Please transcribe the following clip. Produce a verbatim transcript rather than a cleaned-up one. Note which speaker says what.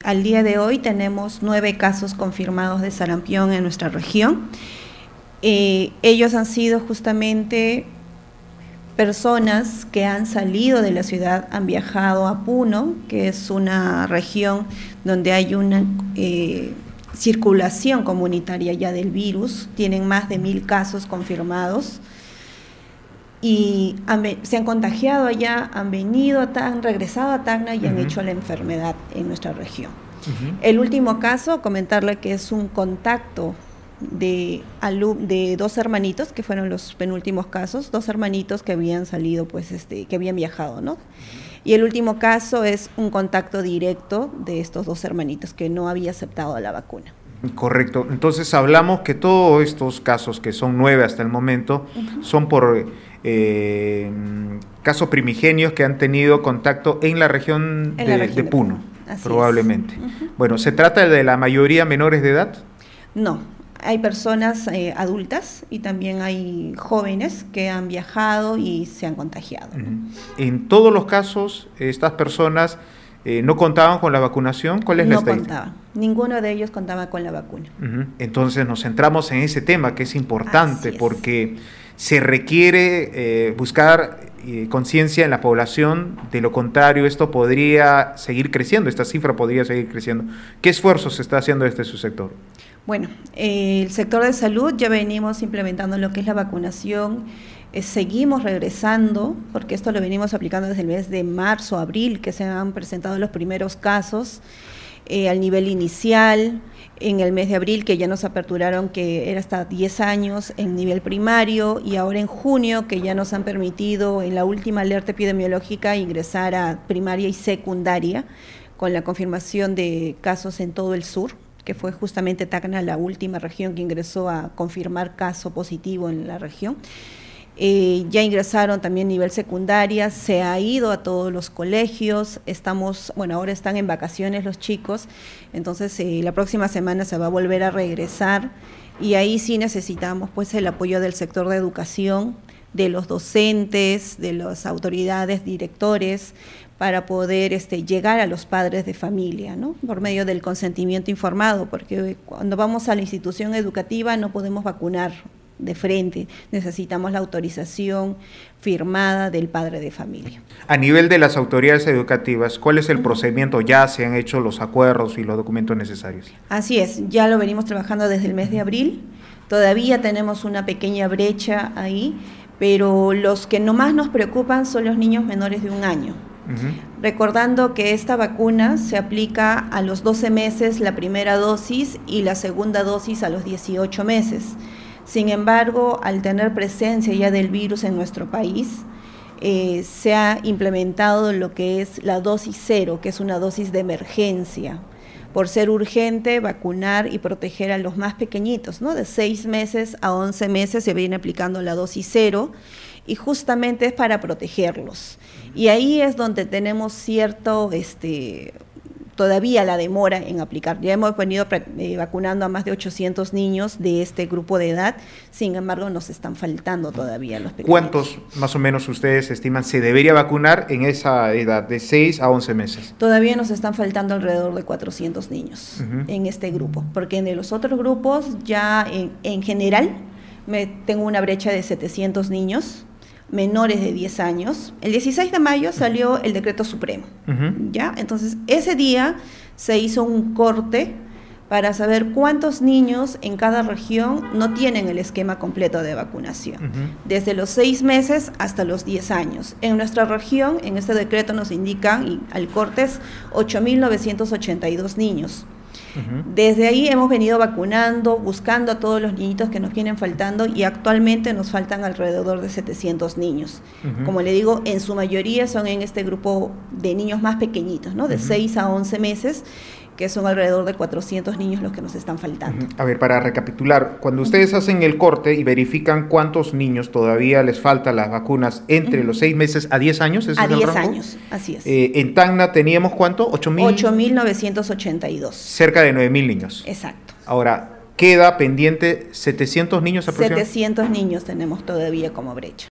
Speaker 1: al día de hoy tenemos nueve casos confirmados de sarampión en nuestra región. Eh, ellos han sido justamente personas que han salido de la ciudad, han viajado a Puno, que es una región donde hay una eh, circulación comunitaria ya del virus, tienen más de mil casos confirmados y han, se han contagiado allá, han venido, han regresado a Tacna y uh-huh. han hecho la enfermedad en nuestra región. Uh-huh. El último caso, comentarle que es un contacto de, de dos hermanitos, que fueron los penúltimos casos, dos hermanitos que habían salido, pues, este, que habían viajado, ¿no? Y el último caso es un contacto directo de estos dos hermanitos que no había aceptado la vacuna.
Speaker 2: Correcto. Entonces hablamos que todos estos casos, que son nueve hasta el momento, uh-huh. son por eh, casos primigenios que han tenido contacto en la región, en de, la región de, de Puno, Puno. probablemente. Uh-huh. Bueno, ¿se trata de la mayoría menores de edad?
Speaker 1: No. Hay personas eh, adultas y también hay jóvenes que han viajado y se han contagiado.
Speaker 2: Uh-huh. En todos los casos, estas personas eh, no contaban con la vacunación. ¿Cuál es la estadística?
Speaker 1: No contaban. Ninguno de ellos contaba con la vacuna.
Speaker 2: Uh-huh. Entonces nos centramos en ese tema que es importante porque se requiere eh, buscar eh, conciencia en la población. De lo contrario, esto podría seguir creciendo, esta cifra podría seguir creciendo. ¿Qué esfuerzos se está haciendo desde su sector?
Speaker 1: Bueno, eh, el sector de salud ya venimos implementando lo que es la vacunación, eh, seguimos regresando, porque esto lo venimos aplicando desde el mes de marzo, abril, que se han presentado los primeros casos eh, al nivel inicial, en el mes de abril que ya nos aperturaron que era hasta diez años en nivel primario y ahora en junio que ya nos han permitido en la última alerta epidemiológica ingresar a primaria y secundaria con la confirmación de casos en todo el sur, que fue justamente Tacna la última región que ingresó a confirmar caso positivo en la región. Eh, ya ingresaron también a nivel secundaria, se ha ido a todos los colegios, estamos, bueno, ahora están en vacaciones los chicos, entonces eh, la próxima semana se va a volver a regresar y ahí sí necesitamos pues el apoyo del sector de educación, de los docentes, de las autoridades, directores, para poder este, llegar a los padres de familia, ¿no? Por medio del consentimiento informado, porque cuando vamos a la institución educativa no podemos vacunar de frente, necesitamos la autorización firmada del padre de familia.
Speaker 2: A nivel de las autoridades educativas, ¿cuál es el procedimiento? ¿Ya se han hecho los acuerdos y los documentos necesarios?
Speaker 1: Así es, ya lo venimos trabajando desde el mes de abril, todavía tenemos una pequeña brecha ahí, pero los que no más nos preocupan son los niños menores de un año. Uh-huh. Recordando que esta vacuna se aplica a los doce meses la primera dosis y la segunda dosis a los dieciocho meses. Sin embargo, al tener presencia ya del virus en nuestro país, eh, se ha implementado lo que es la dosis cero, que es una dosis de emergencia, por ser urgente vacunar y proteger a los más pequeñitos, ¿no? De seis meses a once meses se viene aplicando la dosis cero y justamente es para protegerlos. Y ahí es donde tenemos cierto, este, todavía la demora en aplicar. Ya hemos venido eh, vacunando a más de ochocientos niños de este grupo de edad, sin embargo nos están faltando todavía los pequeños.
Speaker 2: ¿Cuántos más o menos ustedes estiman se debería vacunar en esa edad, de seis a once meses?
Speaker 1: Todavía nos están faltando alrededor de cuatrocientos niños uh-huh. en este grupo, porque en los otros grupos ya en, en general me, tengo una brecha de setecientos niños menores de diez años. El dieciséis de mayo salió el decreto supremo, uh-huh. ¿ya? Entonces, ese día se hizo un corte para saber cuántos niños en cada región no tienen el esquema completo de vacunación, uh-huh. desde los seis meses hasta los diez años. En nuestra región, en este decreto nos indican, y al corte es ocho mil novecientos ochenta y dos niños. Uh-huh. Desde ahí hemos venido vacunando, buscando a todos los niñitos que nos vienen faltando y actualmente nos faltan alrededor de setecientos niños. Uh-huh. Como le digo, en su mayoría son en este grupo de niños más pequeñitos, ¿no? De uh-huh. seis a once meses, que son alrededor de cuatrocientos niños los que nos están faltando.
Speaker 2: A ver, para recapitular, cuando ustedes hacen el corte y verifican cuántos niños todavía les faltan las vacunas entre uh-huh. los seis meses a diez años, ¿ese
Speaker 1: a
Speaker 2: es el
Speaker 1: diez
Speaker 2: rango?
Speaker 1: Años, así es.
Speaker 2: Eh, en Tacna teníamos ¿cuánto? ocho mil
Speaker 1: novecientos ochenta y dos.
Speaker 2: Cerca de nueve mil niños.
Speaker 1: Exacto.
Speaker 2: Ahora, queda pendiente setecientos niños aproximadamente.
Speaker 1: setecientos niños tenemos todavía como brecha.